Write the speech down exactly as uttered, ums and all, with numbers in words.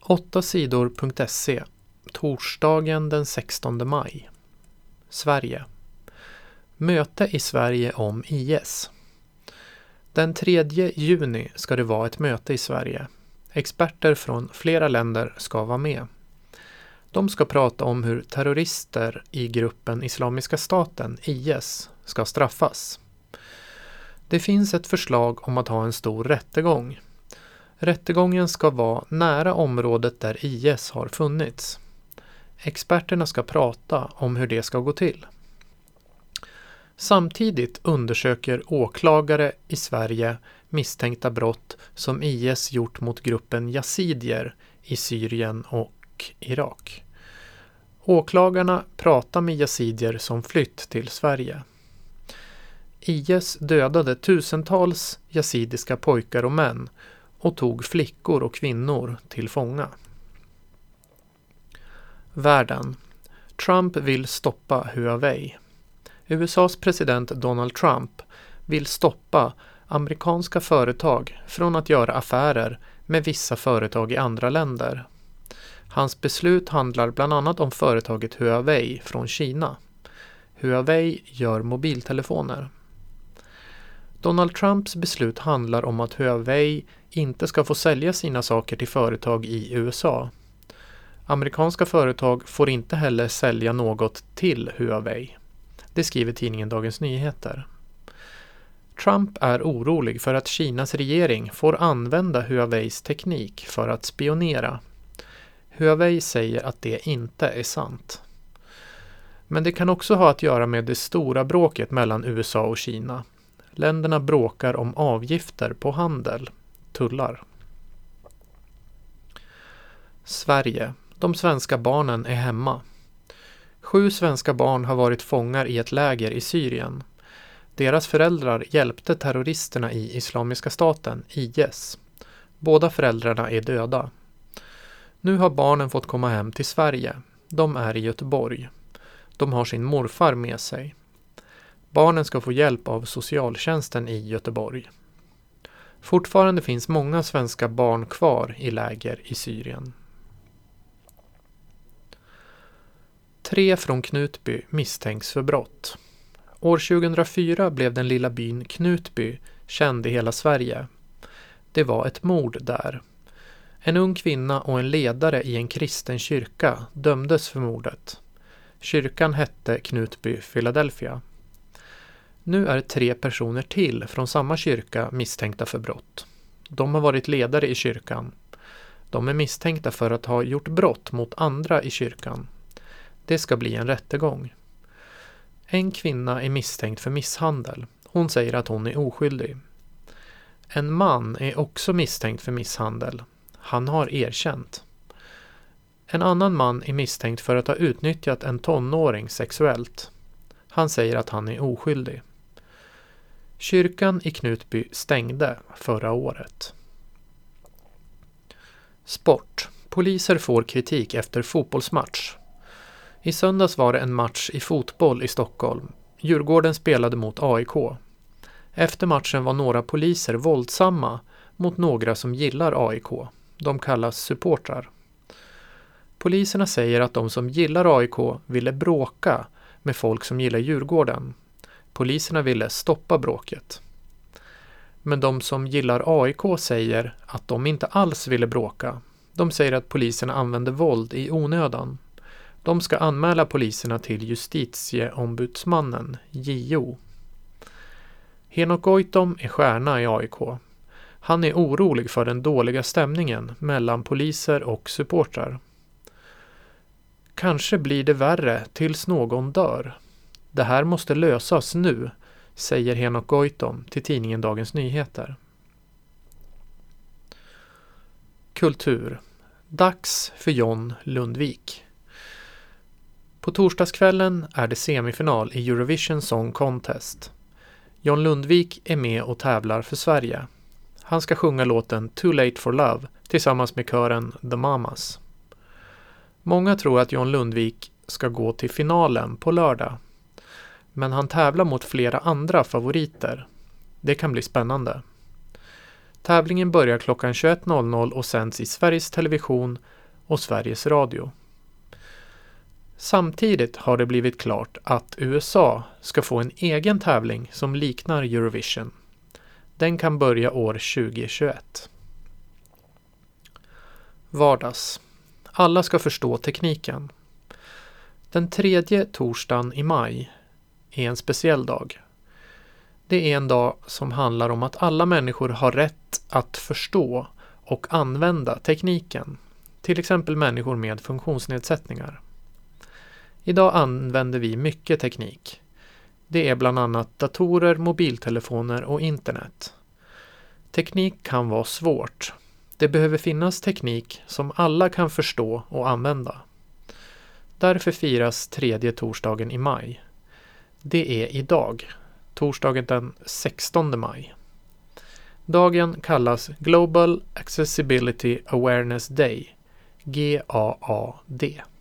åtta sidor punkt se. Torsdagen den sextonde maj. Sverige. Möte i Sverige om I S. Den tredje juni ska det vara ett möte i Sverige. Experter från flera länder ska vara med. De ska prata om hur terrorister i gruppen Islamiska staten, I S, ska straffas. Det finns ett förslag om att ha en stor rättegång. Rättegången ska vara nära området där I S har funnits. Experterna ska prata om hur det ska gå till. Samtidigt undersöker åklagare i Sverige misstänkta brott som I S gjort mot gruppen yazidier i Syrien och Irak. Åklagarna pratar med yazidier som flytt till Sverige. I S dödade tusentals yazidiska pojkar och män och tog flickor och kvinnor till fånga. Världen. Trump vill stoppa Huawei. U S A:s president Donald Trump vill stoppa amerikanska företag från att göra affärer med vissa företag i andra länder. Hans beslut handlar bland annat om företaget Huawei från Kina. Huawei gör mobiltelefoner. Donald Trumps beslut handlar om att Huawei inte ska få sälja sina saker till företag i U S A. Amerikanska företag får inte heller sälja något till Huawei. Det skriver tidningen Dagens Nyheter. Trump är orolig för att Kinas regering får använda Huaweis teknik för att spionera. Huawei säger att det inte är sant. Men det kan också ha att göra med det stora bråket mellan U S A och Kina. Länderna bråkar om avgifter på handel, tullar. Sverige. De svenska barnen är hemma. Sju svenska barn har varit fångar i ett läger i Syrien. Deras föräldrar hjälpte terroristerna i Islamiska staten, I S. Båda föräldrarna är döda. Nu har barnen fått komma hem till Sverige. De är i Göteborg. De har sin morfar med sig. Barnen ska få hjälp av socialtjänsten i Göteborg. Fortfarande finns många svenska barn kvar i läger i Syrien. Tre från Knutby misstänks för brott. År tjugohundrafyra blev den lilla byn Knutby känd i hela Sverige. Det var ett mord där. En ung kvinna och en ledare i en kristen kyrka dömdes för mordet. Kyrkan hette Knutby Philadelphia. Nu är tre personer till från samma kyrka misstänkta för brott. De har varit ledare i kyrkan. De är misstänkta för att ha gjort brott mot andra i kyrkan. Det ska bli en rättegång. En kvinna är misstänkt för misshandel. Hon säger att hon är oskyldig. En man är också misstänkt för misshandel. Han har erkänt. En annan man är misstänkt för att ha utnyttjat en tonåring sexuellt. Han säger att han är oskyldig. Kyrkan i Knutby stängde förra året. Sport. Poliser får kritik efter fotbollsmatch. I söndags var det en match i fotboll i Stockholm. Djurgården spelade mot A I K. Efter matchen var några poliser våldsamma mot några som gillar A I K. De kallas supportrar. Poliserna säger att de som gillar A I K ville bråka med folk som gillar Djurgården. Poliserna ville stoppa bråket. Men de som gillar A I K säger att de inte alls ville bråka. De säger att poliserna använde våld i onödan. De ska anmäla poliserna till justitieombudsmannen, J O. Henok Goitom är stjärna i A I K. Han är orolig för den dåliga stämningen mellan poliser och supportrar. Kanske blir det värre tills någon dör. Det här måste lösas nu, säger Henok Goitom till tidningen Dagens Nyheter. Kultur. Dags för John Lundvik. På torsdagskvällen är det semifinal i Eurovision Song Contest. John Lundvik är med och tävlar för Sverige. Han ska sjunga låten Too Late for Love tillsammans med kören The Mamas. Många tror att John Lundvik ska gå till finalen på lördag. Men han tävlar mot flera andra favoriter. Det kan bli spännande. Tävlingen börjar klockan tjugoett noll noll och sänds i Sveriges Television och Sveriges Radio. Samtidigt har det blivit klart att U S A ska få en egen tävling som liknar Eurovision. Den kan börja år tjugohundratjugoett. Vardags. Alla ska förstå tekniken. Den tredje torsdagen i maj är en speciell dag. Det är en dag som handlar om att alla människor har rätt att förstå och använda tekniken. Till exempel människor med funktionsnedsättningar. Idag använder vi mycket teknik. Det är bland annat datorer, mobiltelefoner och internet. Teknik kan vara svårt. Det behöver finnas teknik som alla kan förstå och använda. Därför firas tredje torsdagen i maj. Det är idag, torsdagen den sextonde maj. Dagen kallas Global Accessibility Awareness Day, G A A D.